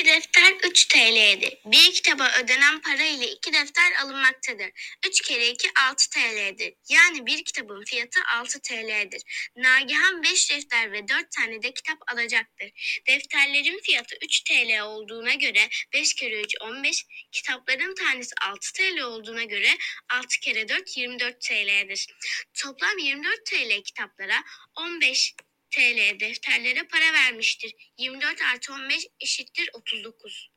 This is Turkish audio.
defter 3 TL'dir. Bir kitaba ödenen para ile 2 defter alınmaktadır. 3 kere 2 6 TL'dir. Yani bir kitabın fiyatı 6 TL'dir. Nagihan 5 defter ve 4 tane de kitap alacaktır. Defterlerin fiyatı 3 TL olduğuna göre 5 kere 3 15, kitapların tanesi 6 TL olduğuna göre 6 kere 4 24 TL'dir. Toplam 24 TL kitaplara, 15 TL defterlere para vermiştir. 24 artı 15 eşittir 39.